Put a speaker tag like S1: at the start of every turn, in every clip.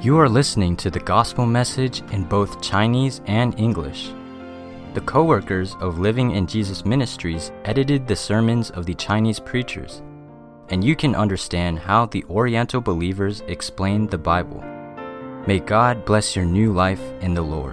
S1: You are listening to the gospel message in both Chinese and English. The co-workers of Living in Jesus Ministries edited the sermons of the Chinese preachers, and you can understand how the Oriental believers explained the Bible. May God bless your new life in the Lord.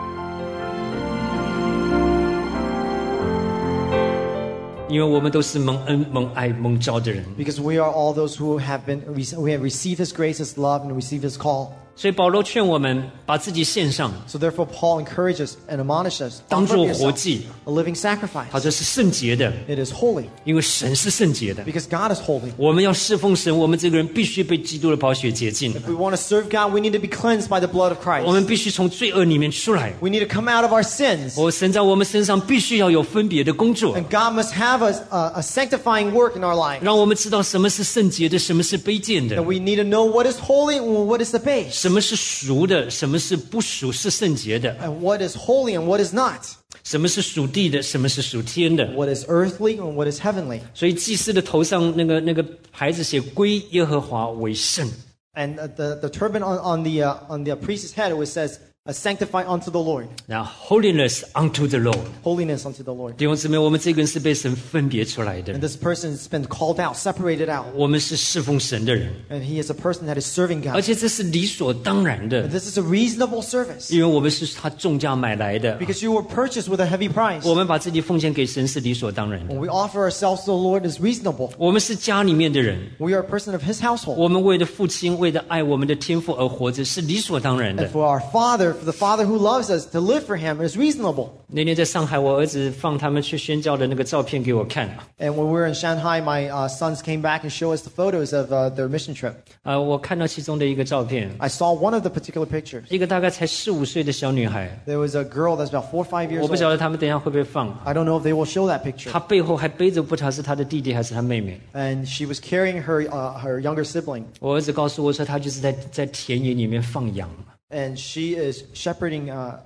S2: 因为我们都是蒙恩、蒙爱、蒙召的人，
S3: Because we are all those who have received His grace, His love, and received His call.
S2: 所以保罗劝我们把自己献上，
S3: So therefore, Paul encourages and admonishes us,
S2: 当
S3: offer
S2: 作
S3: up
S2: 活
S3: yourself,
S2: 祭。
S3: a living sacrifice.
S2: 他说是圣洁的，
S3: It is holy
S2: 因为神是圣洁的。
S3: because God is holy.
S2: 我们要侍奉神，我们这个人必须被基督的宝血洁净。
S3: If we want to serve God, we need to be cleansed by the blood of
S2: 我们
S3: Christ.
S2: 必须从罪恶里面出来。
S3: We need to come out of our sins.
S2: 神在我们身上必须要有分别的工作，
S3: And God must have a sanctifying work in our life.
S2: 让我们知道什么是圣洁的，什么是卑贱的，
S3: And we need to know what is holy and what is the base.
S2: 什么是属的，什么是不属，是圣洁的，
S3: And what is holy and what is not.
S2: 什么是属地的，什么是属天的。
S3: What is earthly and what is heavenly.
S2: 所以祭司的头上那个牌子写归耶和华为圣。
S3: And the turban on the priest's head, it says, sanctify unto the Lord.
S2: 然后 holiness unto the Lord。
S3: Holiness unto the Lord.
S2: 弟兄姊妹，我们这个人是被神分别出来的
S3: And，this person has been called out, separated out.
S2: 我们是侍奉神的人，
S3: And he is a person that is serving
S2: 而
S3: God.
S2: 且这是理所当然
S3: And
S2: 的，
S3: this is a reasonable service.
S2: 因为我们是他重价买来的，
S3: Because you were purchased with a heavy price.
S2: 我们把自己奉献给神是理所当然的。
S3: When we offer ourselves to the Lord is reasonable.
S2: 我们是家里面的人，
S3: We are a person of His household.
S2: 我们为了父亲，为了爱我们的天父而活着，是理所当然
S3: And
S2: 的。
S3: for our Father, for the Father who loves us, to live for Him is reasonable.
S2: 那天在上海，我儿子放他们去宣教的那个照片给我看，
S3: And when we were in Shanghai, my sons came back and showed us the photos of their mission trip.
S2: 我看到其中的一个照片，
S3: I saw one of the particular pictures.
S2: 一个大概才4、5岁的小女孩，
S3: There was a girl that's about 4 or 5 years
S2: 我不晓
S3: old.
S2: 得他们等一下会不会放。
S3: I don't know if they will show that picture.
S2: 她背后还背着不知道是她的弟弟还是她妹妹。
S3: And she was carrying her younger sibling.
S2: 我儿子告诉我说，他就是在田野里面放羊，
S3: And she is shepherding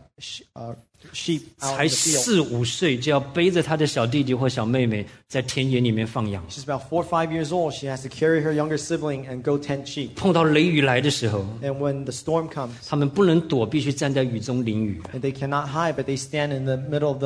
S3: sheep out
S2: 才
S3: in the field.
S2: 4、5岁就要背着他的小弟弟或小妹妹在田野里面放羊。
S3: She's about 4 or 5 years old. She has to carry her younger sibling and go tend sheep.
S2: 碰到雷雨来的时候，
S3: And when the storm comes,
S2: 他们不能躲，必须站在雨中淋雨。
S3: and they cannot hide, but they stand in the middle of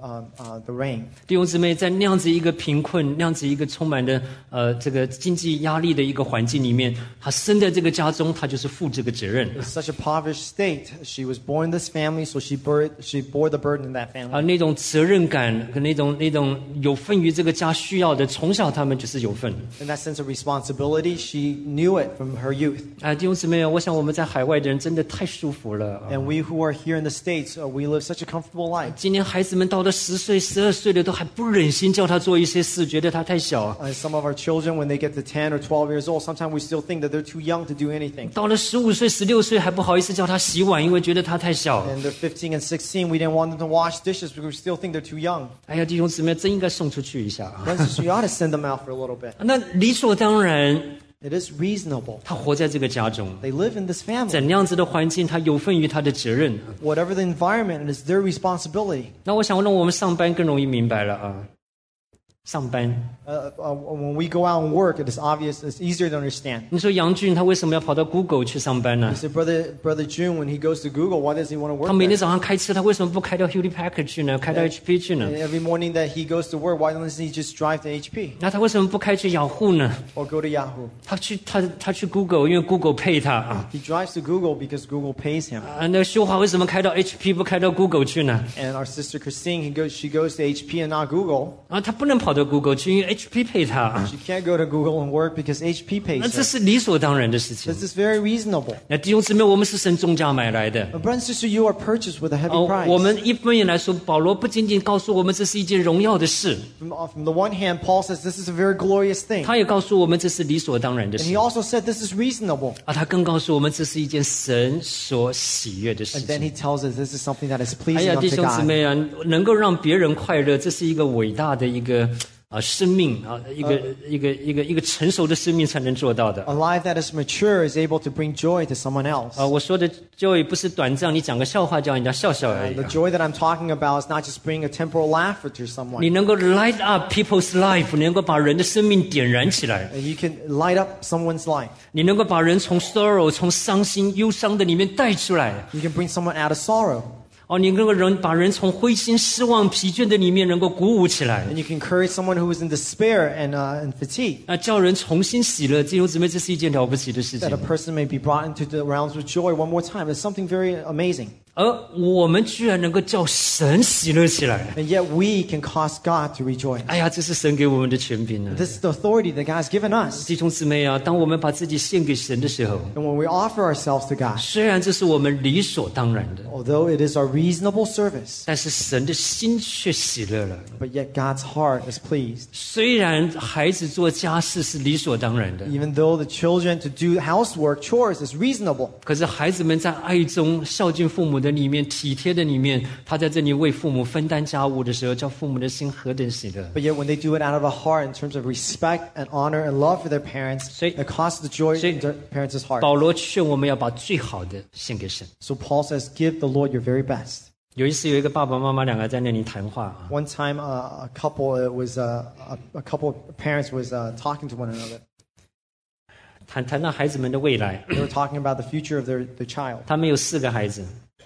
S3: the rain.
S2: 弟兄姊妹，在那样子一个贫困、那样子一个充满了这个经济压力的一个环境里面，他生在这个家中，他就是负这个责任。
S3: In such a impoverished state, she was born in this family, so she bore the burden in that family.
S2: 那种责任感和那种有份于这个家需要的，从小他们就是有份。
S3: In that sense of responsibility, she knew it from her youth.
S2: 弟兄姊妹，我想我们在海外的人真的太舒服了。
S3: And we who are here in the States, we live such a comfortable life.
S2: 今年孩子们到了10岁、12岁了，都还不忍心叫他做一些事，觉得他太小。
S3: Some of our children, when they get to 10 or 12 years old, sometimes we still think that they're too young to do anything.
S2: 到了15岁、16岁还不好意思叫他洗碗，因为觉得他太小。
S3: And they're 15 and 16, we didn't want them to wash dishes because we still think they're too young.
S2: 哎呀，弟兄姊妹，真应该送出去一下啊！
S3: Friends, you ought to send them out for a little bit.
S2: 那理所当然，
S3: It is reasonable.
S2: 他活在这个家中，
S3: They live in this
S2: 在
S3: family.
S2: 那样子的环境，他有份于他的责任。
S3: Whatever the environment, it is their responsibility.
S2: 那我想让我们上班更容易明白了啊。上班，
S3: When we go out and work, it is obvious, it's easier to understand.
S2: 你说杨俊他为什么要跑到 Google 去上班呢
S3: You？ said, Brother June, when he goes to Google, why does he want to
S2: 他
S3: work
S2: 每天
S3: there?
S2: 早上开车，他为什么不开到 Hewlett Packard 去呢？开到 HP 去呢
S3: And？every morning that he goes to work, why doesn't he just drive to HP
S2: 那他为什么不开去雅虎呢？
S3: or go to Yahoo?
S2: 他去 Google， 因为 Google 配他啊。
S3: He drives to Google because Google pays him.
S2: 那修华为什么开到 HP 不开到 Google 去呢？
S3: And our sister Christine, she goes to HP and not Google.
S2: 他不能跑到 Google 去，因为 HP 配他啊。
S3: She can't go to Google and work because HP
S2: 那
S3: pays
S2: 这
S3: her.
S2: 是理所当然的事情。
S3: This is very reasonable.
S2: 那弟兄姊妹，我们是神重价买来的。
S3: Brothers and sisters, you are purchased with a heavy
S2: 我
S3: price.
S2: 们一方面来说，保罗不仅仅告诉我们这是一件荣耀的事，
S3: From the one hand, Paul says this is a very glorious thing.
S2: 他也告诉我们这是理所当然的
S3: And
S2: 事
S3: he also said this is reasonable.
S2: 他更告诉我们这是一件神所喜悦的事
S3: And then
S2: 情。
S3: he tells us this is something that is
S2: 哎
S3: pleasing
S2: 呀，弟
S3: unto
S2: 兄姊
S3: God.
S2: 妹啊，能够让别人快乐，这是一个伟大的一个生命一个成熟的生命才能做到的。
S3: A life that is mature is able to bring joy to someone else.
S2: 我说的 joy 不是短暂，你讲个笑话叫人家笑笑而已
S3: The。joy that I'm talking about is not just bringing a temporal laughter to
S2: 你
S3: someone.
S2: 能够 light up people's life， 你能够把人的生命点燃起来，
S3: And you can light up someone's life.
S2: 你能够把人从 sorrow 从伤心忧伤的里面带出来。
S3: You can bring someone out of sorrow.
S2: 你能够把人从灰心失望疲倦的里面能够鼓舞起来，
S3: And you can encourage someone who is in despair and fatigue.
S2: 叫人重新喜乐。弟兄姊妹，这是一件了不起的事
S3: That
S2: 情。
S3: a person may be brought into the realms of joy one more time. It's something very amazing.
S2: 而我们居然能够叫神喜乐起来，
S3: And yet we can cause God to rejoice.
S2: 哎呀，这是神给我们的权柄啊！
S3: This is the authority that God has given us.
S2: 弟兄姊妹啊，当我们把自己献给神的时候，
S3: And when we offer ourselves to God,
S2: 虽然这是我们理所当然的，
S3: although it is our reasonable service,
S2: 但是神的心却喜乐了。
S3: but yet God's heart is pleased.
S2: 虽然孩子做家事是理所当然的，
S3: Even though the children to do housework, chores is reasonable,
S2: 可是孩子们在爱中孝敬父母的里面，体贴的里面，他在这里为父母分担家务的时候，叫父母的心何等喜乐。
S3: but yet when they do it out of a heart in terms of respect and honor and love for their parents,
S2: 所以-
S3: it causes the joy
S2: 所以-
S3: in their parents' heart.
S2: 保罗劝我们要把最好的献给神。
S3: So Paul says, give the Lord your very best.
S2: 有一次，有一个爸爸妈妈两个在那里谈话啊，
S3: One time, a couple, it was a couple of parents was talking to one another.
S2: 谈到孩子们的未来。
S3: They were talking about the future of their child.
S2: 他们有4个孩子，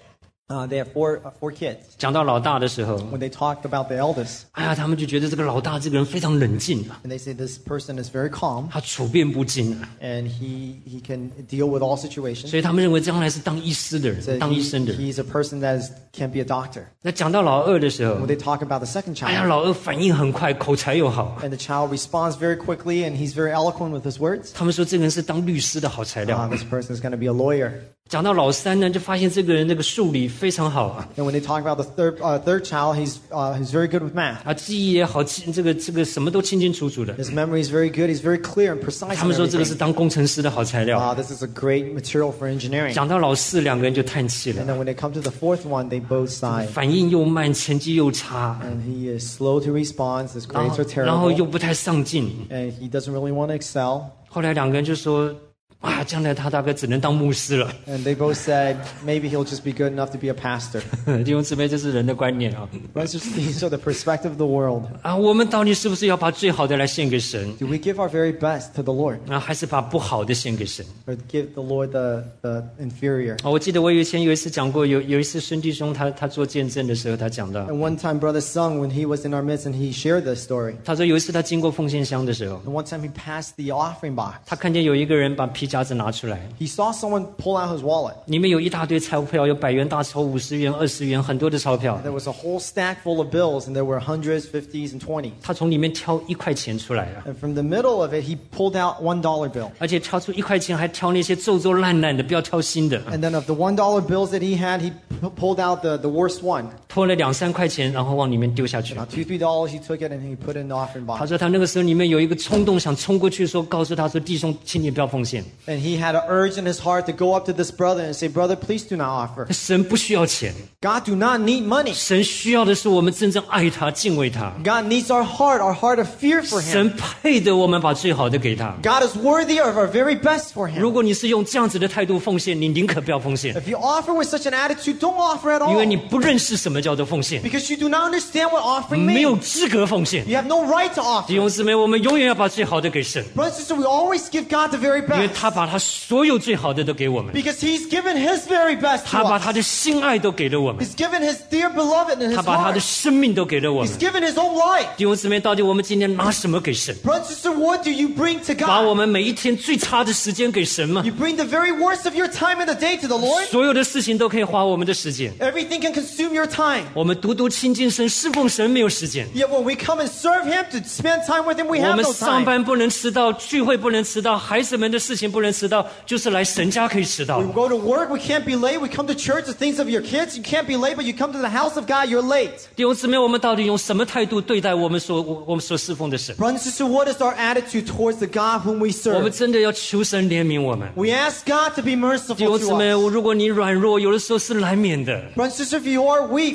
S3: They have four kids.
S2: 讲到老大的时候，
S3: When they talked about the eldest,
S2: 哎呀，他们就觉得这个老大这个人非常冷静啊，
S3: and they say this person is very calm
S2: 他处变不惊啊，
S3: and he can deal with all situations.
S2: 所以他们认为将来是当医师的
S3: So
S2: 人，当医生的人。
S3: he's a person that can be a doctor.
S2: 那讲到老二的时候
S3: When，they talk about the second
S2: 哎呀，
S3: child,
S2: 老二反应很快，口才又好。
S3: and the child responds very quickly and he's very eloquent with his words,
S2: 他们说这个人是当律师的好材料。
S3: this person is going to be a lawyer.
S2: 讲到老三呢，就发现这个人这个数理非常好啊，
S3: And when they talk about the third child, he's very good with math.
S2: 记忆也好，这个什么都清清楚楚的。
S3: His memory is very good. He's very clear and precise.
S2: 他们
S3: in
S2: 说这个是
S3: everything.
S2: 当工程师的好材料。
S3: This is a great material for engineering.
S2: 讲到老四，两个人就叹气
S3: And
S2: 了，
S3: then when they come to the fourth one, they both sigh.
S2: 反应又慢，成绩又差，
S3: And he is slow to respond. His
S2: 然
S3: grades
S2: 后
S3: are
S2: 然后又
S3: terrible.
S2: 不太上进。
S3: And he doesn't really want to excel.
S2: 后来两个人就说：“啊，将来他大概只能当牧师了。
S3: And they both said, maybe he'll just be good enough to be a pastor. ”
S2: 弟兄姊妹，这是人的观念啊！
S3: These are the perspective of the world.
S2: 我们到底是不是要把最好的来献给神
S3: Do we give our very best to the Lord?
S2: 还是把不好的献给神？
S3: Or give the Lord the inferior?
S2: 我记得我有一次讲过，有一次孙弟兄他做见证的时候，他讲到，
S3: And one time, Brother Sung, when he was in our midst and he shared this story,
S2: 他说有一次他经过奉献箱的时候，
S3: and one time he passed the offering box.
S2: 他看见有一个人把皮夹子拿出来，
S3: He saw someone pull out his wallet.
S2: 里面有一大堆钞票，有100元大钞、50元、20元，很多的钞票。
S3: There was a whole stack full of bills, and there were hundreds, 50s, and 20s.
S2: 他从里面挑1块钱出来啊，
S3: And from the middle of it, he pulled out $1 bill.
S2: 而且挑出1块钱，还挑那些皱皱烂烂的，不要挑新的。
S3: And then of the $1 bills that he had, he pulled out the worst one.
S2: 拖了2-3块钱，然后往里面丢下去。
S3: Now, $2, $3, he took it and he put it in the offering
S2: 他
S3: box.
S2: 说他那个时候里面有一个冲动，想冲过去说，告诉他说：“弟兄，请你不要奉献。
S3: And he had an urge in his heart to go up to this brother and say, Brother, please do not offer.
S2: 神不需要钱，
S3: God do not need money.
S2: 神需要的是我们真正爱他、敬畏他。
S3: God needs our heart of fear for him.
S2: 神配得我们把最好的给他。
S3: God is worthy of our very best for
S2: 如
S3: him.
S2: 果你是用这样子的态度奉献，你宁可不要奉献，
S3: If you offer with such an attitude, don't offer at
S2: 因为
S3: all.
S2: 你不认识什么叫做奉献，
S3: Because you do not understand what offering
S2: 没有
S3: means.
S2: 资格奉献。
S3: You have no right to
S2: 弟
S3: offer.
S2: 兄姊妹，我们永远要把最好的给神，
S3: Brothers and sisters, we always give God the very
S2: 因为
S3: best.
S2: 他把他所有最好的都给我们，
S3: Because he's given his very best to
S2: 他把
S3: us.
S2: 他的心爱都给了我们，
S3: He's given his dear beloved and his
S2: 他把他的
S3: heart.
S2: 生命都给了我们
S3: He's。given his own life.
S2: 弟兄姊妹，到底我们今天拿什么给神？
S3: Brothers and sisters, what do you bring to
S2: 把我
S3: God?
S2: 们每一天最差的时间给神吗？
S3: You bring the very worst of your time in the day to the Lord.
S2: 所有的事情都可以花我们的时间，
S3: Everything can consume your time.
S2: 我们独独亲近神、侍奉神没有时间。
S3: Yet when we come and serve him, to spend time with him, we
S2: 我
S3: have
S2: 们
S3: no
S2: 上
S3: time.
S2: 班不能迟到，聚会不能迟到，孩子们的事情不能迟到，就是来神家可以迟到
S3: We。go to work, we can't be late. We come to church, the things of your kids, you can't be late, but you come to the house of God, you're late.
S2: 弟兄姊妹，我们到底用什么态度对待我们所侍奉的神？
S3: Brothers and sisters, what is our attitude towards the God whom we
S2: 我们
S3: serve?
S2: 真的要求神怜悯我们。
S3: We ask God to be
S2: 弟
S3: merciful
S2: 兄姊妹，
S3: to us.
S2: 如果你软弱，有的时候是难免的。
S3: Brothers and sisters, if you are weak,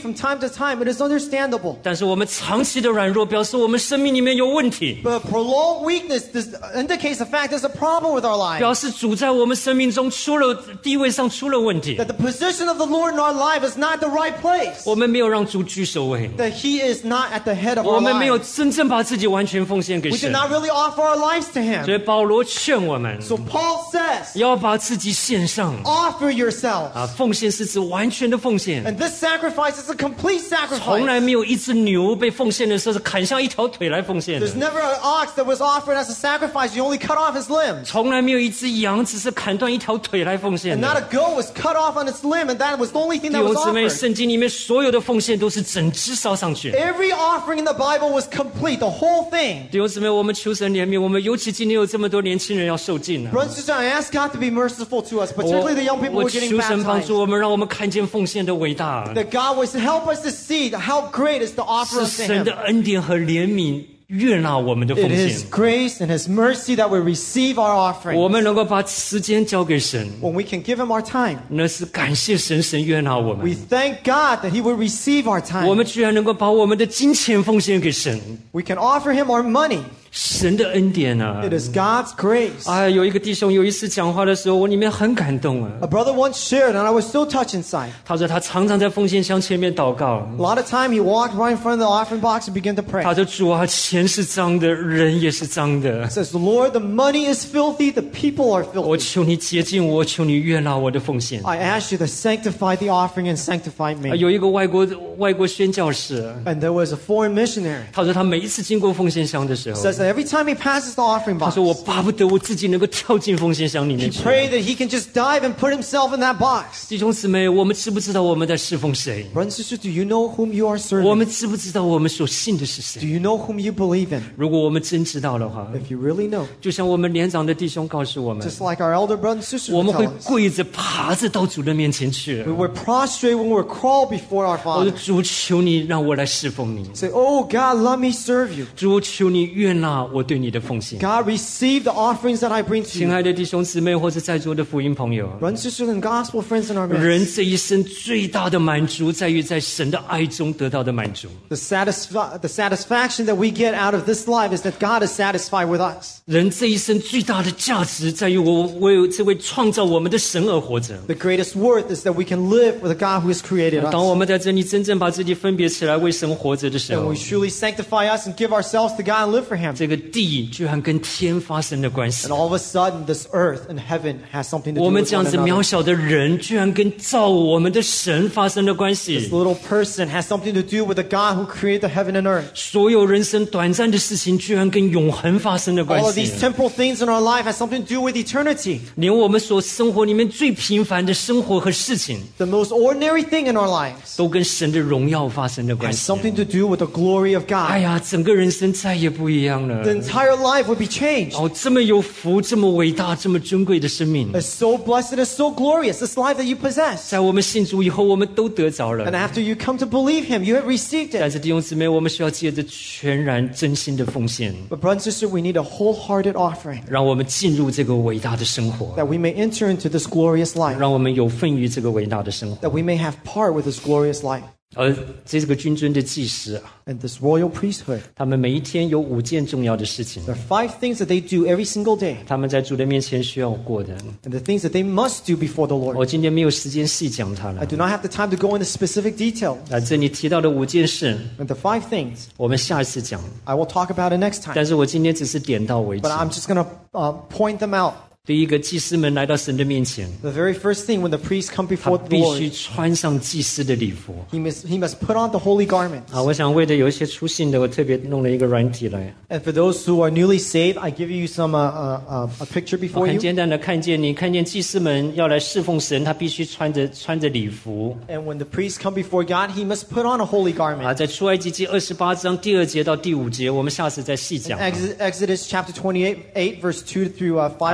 S3: from time to time. It is understandable.
S2: 但是我们长期的软弱，表示我们生命里面有问题，
S3: But prolonged weakness indicates the fact there's a problem with our life.
S2: 表示主在我们生命中地位上出了问题。
S3: That the position of the Lord in our life is not the right place.
S2: 我们没有让主居首位，
S3: That He is not at the head of
S2: 我
S3: our
S2: 们没有
S3: lives.
S2: 真正把自己完全奉献给
S3: We did
S2: 神。
S3: not really offer our lives to
S2: 所
S3: Him.
S2: 以保罗劝我们
S3: So Paul says,
S2: 要把自己献上。
S3: offer yourselves.
S2: 奉献是指完全的奉献，
S3: And this sacrifice is a complete
S2: 从来
S3: sacrifice.
S2: 没有一只牛被奉献的时候是砍下一条腿来奉献的，
S3: There's never an ox that was offered as a sacrifice. You only cut off his limbs.
S2: 从来没有一只羊只是砍断一条腿来奉献
S3: And not
S2: 的。
S3: a goat was cut off on its limb, and that was the only thing
S2: 弟
S3: that
S2: 兄
S3: was
S2: 姊妹，
S3: offered.
S2: 圣经里面所有的奉献都是整只烧上去。
S3: Every offering in the Bible was complete, the whole thing.
S2: 弟兄姊妹，我们求神怜悯，我们尤其今天有这么多年轻人要受尽了。
S3: Brothers and sisters, I ask God to be merciful to us, particularly the young people who
S2: 我
S3: are getting
S2: 求神帮
S3: baptized.
S2: 助我们，让我们看见奉献的伟大，
S3: That God was to help us to see how great is the offer
S2: 是
S3: unto
S2: 神
S3: Him.
S2: 的恩典和怜悯悦纳我们的奉
S3: It
S2: 献
S3: is。grace and His mercy that we receive our
S2: 我
S3: offering.
S2: 们能够把时间交给神，
S3: When we can give Him our time,
S2: 那是感谢神，神悦纳我
S3: we
S2: 们。
S3: thank God that He will receive our
S2: 我
S3: time.
S2: 们居然能够把我们的金钱奉献给神，
S3: We can offer Him our money.
S2: 神的恩典啊！
S3: It is God's grace.
S2: 哎，有一个弟兄有一次讲话的时候，我里面很感动啊。
S3: A brother once shared, and I was so touched inside.
S2: 他说他常常在奉献箱前面祷告，
S3: A lot of time he walked right in front of the offering box and began to pray.
S2: 他说主啊，钱是脏的，人也是脏的，
S3: Says, Lord, the money is filthy, the people are
S2: 我
S3: filthy.
S2: 求你洁净我，求你悦纳我的奉献。
S3: I ask you to sanctify the offering and sanctify me.
S2: 有一个外国宣教士，
S3: And there was a foreign missionary.
S2: 他说他每一次经过奉献箱的时候，
S3: Says that every time he passes the offering
S2: 他
S3: box,
S2: 说我巴不得我自己能够跳进奉献箱里
S3: he
S2: 面去。
S3: prayed that he can just dive and put himself in that box.
S2: 弟兄姊妹，我们知不知道我们在侍奉谁？
S3: Brothers and sisters, do you know whom you are
S2: 我
S3: serving?
S2: 们知不知道我们所信的是
S3: Do
S2: 谁？
S3: you know whom you believe in?
S2: 如果我们真知道的话，
S3: If you really know,
S2: 就像我们年长的弟兄告诉我们，
S3: just like our elder brothers and sisters
S2: 我
S3: would
S2: 们会
S3: tell us,
S2: 跪着爬着到主的面前去。
S3: we were prostrate when we were crawl before our
S2: 我说
S3: Father.
S2: 主，求你让我来侍奉你。
S3: Say, oh God, let me serve you.
S2: 主，求你悦纳我对你的奉献。
S3: God, receive the offerings that I bring to
S2: 亲
S3: you.
S2: 爱的弟兄姊妹，或者在座的福音朋友，
S3: Brothers and sisters and gospel friends in our
S2: 人
S3: midst.
S2: 这一生最大的满足，在于在神的爱中得到的满足。
S3: The satisfaction that we get out of this life is that God is satisfied with us.
S2: 人这一生最大的价值，在于我为这位创造我们的神而活着。
S3: The greatest worth is that we can live with the God who has created
S2: 当我
S3: us.
S2: 们在这里真正把自己分别起来为神活着的时
S3: And
S2: 候
S3: we，truly sanctify us and give ourselves to God and live for Him.
S2: 这个地居然跟天发生了关系
S3: And。all of a sudden, this earth and heaven has something to do
S2: 我们
S3: with
S2: 这样
S3: one
S2: 子渺
S3: another.
S2: 小的人，居然跟造我们的神发生了关
S3: This
S2: 系。
S3: little person has something to do with the God who created the heaven and earth.
S2: 所有人生短暂的事情，居然跟永恒发生了关
S3: All of
S2: 系
S3: these。temporal things in our life has something to do with eternity.
S2: 连我们所生活里面最平凡的生活和事情，
S3: The most ordinary thing in our lives
S2: 都跟神的荣耀发生了关
S3: has
S2: 系。
S3: something to do with the glory of
S2: 哎
S3: God.
S2: 呀，整个人生再也不一样了
S3: The。entire life would be changed.
S2: 哦，这么有福，这么伟大，这么尊贵的生命，
S3: It's so blessed, it's so glorious, this life that you possess.
S2: 在我们信主以后，我们都得着
S3: And
S2: 了。
S3: after you come to believe Him, you have received
S2: 但
S3: it.
S2: 是弟兄姊妹，我们需要借着全然真心的奉献，
S3: But brother and sister, we need a wholehearted offering
S2: 让我们进入这个伟大的生活，
S3: that we may enter into this glorious life,
S2: 让我们有份于这个伟大的生活。
S3: that we may have part with this glorious life.
S2: 而这个君尊的祭司啊，
S3: And this royal priesthood,
S2: 他们每一天有5件重要的事情，
S3: there are 5 things that they do every single day,
S2: 他们在主的面前需要过的。
S3: and the things that they must do before the Lord.
S2: 我今天没有时间细讲它
S3: I
S2: 了。
S3: do not have the time to go into specific detail.
S2: 这里提到的5件事，
S3: And the 5 things,
S2: 我们下一次讲。
S3: I will talk about it next time.
S2: 但是我今天只是点到为止
S3: But。I'm just going to point them out.
S2: 第一个，祭司们来到神的面前，
S3: The very first thing when the priests come
S2: 他
S3: before the
S2: 必须
S3: Lord,
S2: 穿上祭司的礼服。
S3: he must put on the holy garments.
S2: 我想为了有一些出信的，我特别弄了一个软体来。
S3: And for those who are newly saved, I give you some a picture
S2: 我
S3: before
S2: 很
S3: you.
S2: 简单的看见祭司们要来侍奉神，他必须穿着礼服。
S3: And when the priests come before God, he must put on a holy garment.
S2: 在出埃及记28章第2节到第5节，我们下次再细讲。
S3: Exodus chapter 28, verse 2 through 5, we'll talk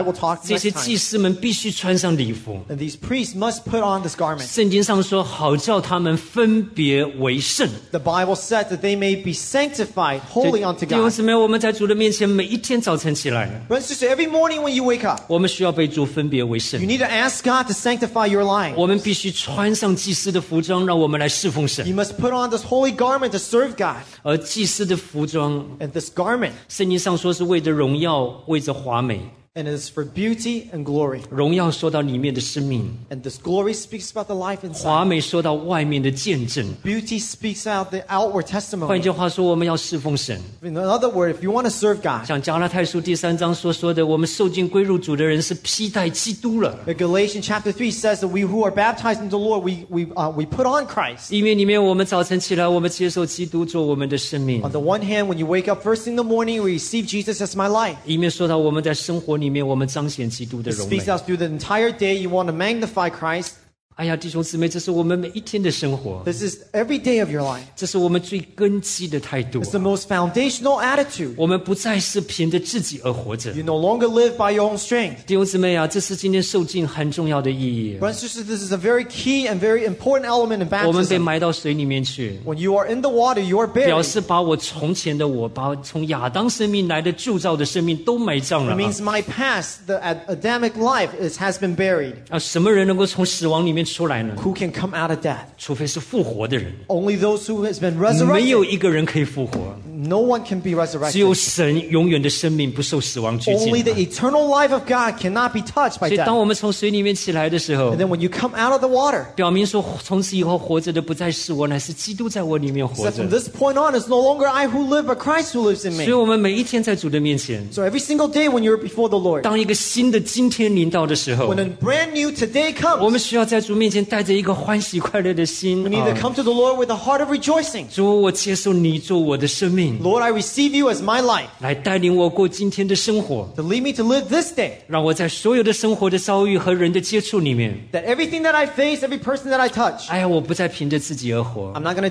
S2: 这
S3: next
S2: 些
S3: time.
S2: 祭司们必须穿上礼服。
S3: And these priests must put on this garment.
S2: 圣经上说，好叫他们分别为圣。
S3: The Bible says that they may be sanctified, holy unto
S2: 弟兄
S3: God.
S2: 姊妹，我们在主的面前，每一天早晨起来，
S3: Brothers and sisters, every morning when you wake up,
S2: 我们需要被主分别为
S3: you
S2: 圣。
S3: need to ask God to sanctify your life.
S2: 我们必须穿上祭司的服装，让我们来侍奉神。
S3: You must put on this holy garment to serve God.
S2: 而祭司的服装，
S3: And this garment,
S2: 圣经上说是为着荣耀，为着华美。
S3: and it is for beauty and glory.
S2: 荣耀说到里面的生命，
S3: And this glory speaks about the life
S2: 华
S3: inside.
S2: 美说到外面的见证。
S3: Beauty speaks out the outward
S2: 换
S3: testimony.
S2: 句话说，我们要侍奉神。
S3: In other words, if you want to serve God,
S2: 像加拉太书第3章所说的，我们受尽归入主的人是披戴基督了。
S3: Galatians chapter 3 says that we who are baptized into the Lord, we put on Christ.
S2: 因为里面我们早晨起来，我们接受基督做我们的生命。
S3: On the one hand, when you wake up first thing in the morning, you receive Jesus as my life.
S2: 里面说到我们在生活里面，我们彰显基督的
S3: It
S2: 荣美
S3: speaks。out through the entire day. You want to magnify Christ.
S2: 哎呀，弟兄姊妹，这是我们每一天的生活，
S3: This is every day of your life.
S2: 这是我们最根基的态度
S3: It's。the most foundational attitude.
S2: 我们不再是凭着自己而活着。
S3: You no longer live by your own strength.
S2: 弟兄姊妹啊，这是今天受浸很重要的意义。
S3: Brothers and sisters, this is a very key and very important element in
S2: 我们被
S3: baptism.
S2: 埋到水里面去，
S3: When you are in the water, you are
S2: 表
S3: buried.
S2: 示把我从前的我，把从亚当生命来的旧造的生命都埋葬了
S3: It means my past, the Adamic life, has been buried.
S2: 啊！什么人能够从死亡里面出来呢？
S3: Who can come out of death?
S2: 除非是复活的人，
S3: Only those who has been
S2: 没有
S3: resurrected.
S2: 一个人可以复活，
S3: No one can be
S2: 只有
S3: resurrected.
S2: 神永远的生命不受死亡拘
S3: Only
S2: 禁
S3: the。eternal life of God cannot be touched by
S2: 所以，当
S3: death.
S2: 我们从水里面起来的时候
S3: And，then when you come out of the water,
S2: 表明说，从此以后活着的不再是我，乃是基督在我里面
S3: it
S2: 活
S3: says from
S2: 着。
S3: this point on, it's no longer I who live, but Christ who lives in
S2: 所以，
S3: me.
S2: 我们每一天在主的面前，
S3: So every single day when you're before the Lord,
S2: 当一个新的今天临到的时候
S3: when，a brand new today
S2: 我
S3: comes,
S2: 们需要在主面前带着一个欢喜快乐的心
S3: we need to come to the Lord with a heart of rejoicing.
S2: 主，我接受你做我的生命，
S3: Lord, I receive you as my life
S2: 来带领我过今天的生活，
S3: to lead me to live this day.
S2: 让我在所有的生活的遭遇和人的接触里面，
S3: That everything that I face, every person that I touch,
S2: 哎呀，我不再凭着自己而活，
S3: I'm not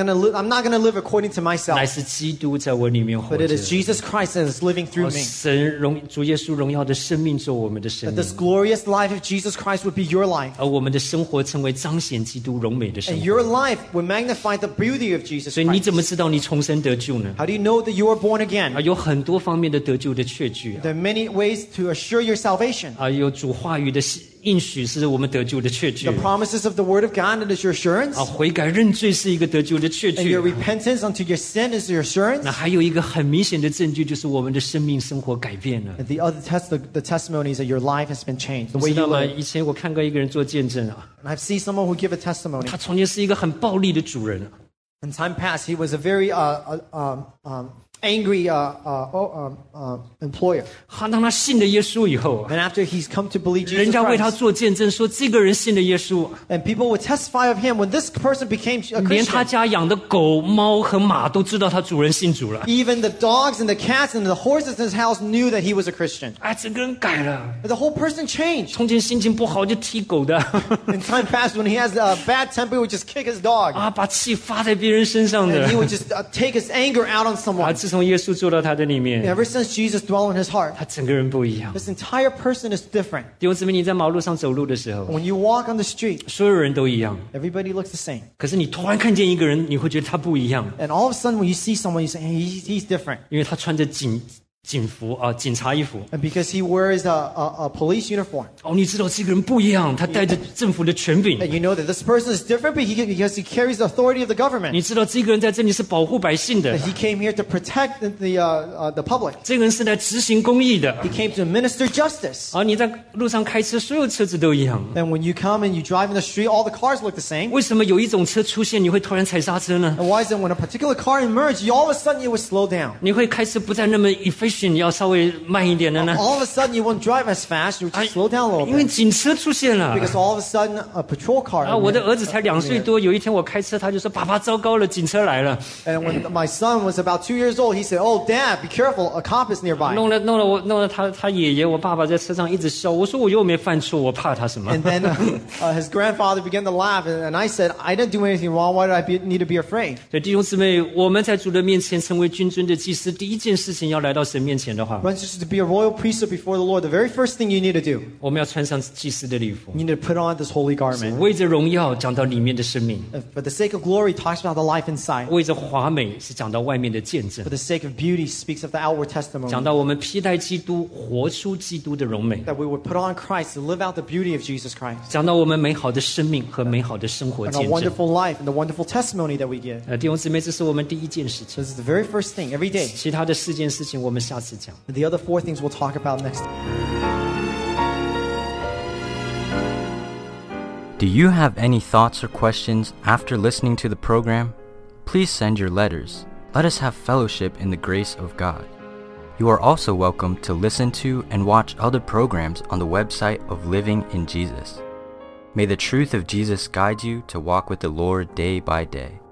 S3: gonna live according to
S2: 乃
S3: myself,
S2: 是基督在我里面活
S3: but
S2: 着
S3: it。is Jesus Christ that is living through
S2: 哦
S3: me.
S2: 神主耶稣荣耀的生命做我们的生
S3: That
S2: 命，
S3: this glorious life of Jesus Christ would be your life.
S2: 而我们的生活成为彰显基督荣美的生
S3: And
S2: 活。
S3: your life would magnify the beauty of Jesus
S2: 所以你
S3: Christ.
S2: 怎么知道你重生得救呢？
S3: How do you know that you are born
S2: 啊，
S3: again?
S2: 有很多方面的得救的确据
S3: There are many ways to assure your salvation.
S2: 啊，有主话语的应许是我们得救的确据
S3: The promises of the Word of God, that is your assurance.
S2: 啊，悔改认罪是一个得救的确
S3: And
S2: 据
S3: your。repentance unto your sin is your assurance.
S2: 那还有一个很明显的证据，就是我们的生命生活改变了。
S3: And the other the testimony is that your life has been changed, the
S2: 你
S3: way
S2: 知
S3: you
S2: 道吗？
S3: live.
S2: 以前我看过一个人做见证啊，
S3: And I've seen someone who give a testimony.
S2: 他从前是一个很暴力的主人，
S3: In time past, he was a very angry employer.
S2: 当他信了耶稣以后，
S3: And after he's come to believe
S2: 人
S3: Jesus
S2: 家为他
S3: Christ,
S2: 做见证说，这个人信了耶稣，
S3: and people would testify of him when this person became a
S2: 连他
S3: Christian.
S2: 家养的狗、猫和马都知道他主人信主了。
S3: Even the dogs and the cats and the horses in his house knew that he was a Christian.
S2: 哎，整个人改了，
S3: But the whole person changed.
S2: 从前心情不好就踢狗的，
S3: In time past, when he has a bad temper, he would just kick his dog.
S2: 啊，把气发在别人身上
S3: And
S2: 的
S3: he。would just take his anger out on
S2: 啊，
S3: someone.
S2: 自从耶稣做到他的里面，
S3: Ever since Jesus dwelled in his heart,
S2: 他整个人不一样。
S3: this entire person is different.
S2: 弟兄姊妹，你在马路上走路的时候，
S3: When you walk on the street,
S2: 所有人都一样，
S3: everybody looks the same.
S2: 可是你突然看见一个人，你会觉得他不一样，
S3: And all of a sudden, when you see someone, you say, hey, he's different.
S2: 因为他穿着警服啊，警察衣服。
S3: And because he wears a police uniform.
S2: 哦，你知道这个人不一样，他带着政府的权柄。
S3: And you know that this person is different because he carries the authority of the government.
S2: 你知道这个人在这里是保护百姓的
S3: That，he came here to protect the public.
S2: 这个人是来执行公义的。
S3: He came to administer justice.
S2: 而你在路上开车，所有车子都一样。
S3: And when you come and you drive in the street, all the cars look the same.
S2: 为什么有一种车出现，你会突然踩刹车呢？
S3: And why is it when a particular car emerges, all of a sudden you would slow down?
S2: 你会开车不再那么 efficient，要稍微慢一点的呢？
S3: All of a sudden you won't drive as fast, you would just slow down a little
S2: 因为
S3: bit.
S2: 警车出现了。
S3: Because all of a sudden a patrol car
S2: 啊，我的儿子才
S3: appeared.
S2: 2岁多，有一天我开车，他就说：“爸爸，糟糕了，警车来了。
S3: And when my son was about 2 years old, he said, "Oh, Dad, be careful! A cop is nearby."
S2: 弄了他爷爷，我爸爸在车上一直笑。我说我又没犯错，我怕他什么？
S3: And then his grandfather began to laugh, and I said, "I didn't do anything wrong. Why do I need to be afraid?"
S2: 所以弟兄姊妹，我们在主的面前成为君尊的祭司，第一件事情要来到神面前的话，
S3: brothers and sisters, to be a royal priesthood before the Lord, the very first thing you need to do,
S2: 我们要穿上祭司的礼服。
S3: you need to put on this holy garment.
S2: 为着荣耀讲到里面的生命，
S3: For the sake of glory, talks about the life inside.
S2: 为着华美是讲到外面的见证
S3: For，the sake of beauty, speaks of the outward
S2: 讲
S3: testimony.
S2: 到我们披戴基督，活出基督的荣美，
S3: That we would put on Christ and live out the beauty of Jesus Christ.
S2: 讲到我们美好的生命和美好的生活
S3: And our
S2: 见证。
S3: wonderful life and the wonderful testimony that we give.
S2: 弟兄姊妹，这是我们第一件事情，
S3: This is the very first thing every day.
S2: 其他的4件事情我们下次讲。
S3: The other 4 things we'll talk about next.
S1: Do you have any thoughts or questions after listening to the program? Please send your letters. Let us have fellowship in the grace of God. You are also welcome to listen to and watch other programs on the website of Living in Jesus. May the truth of Jesus guide you to walk with the Lord day by day.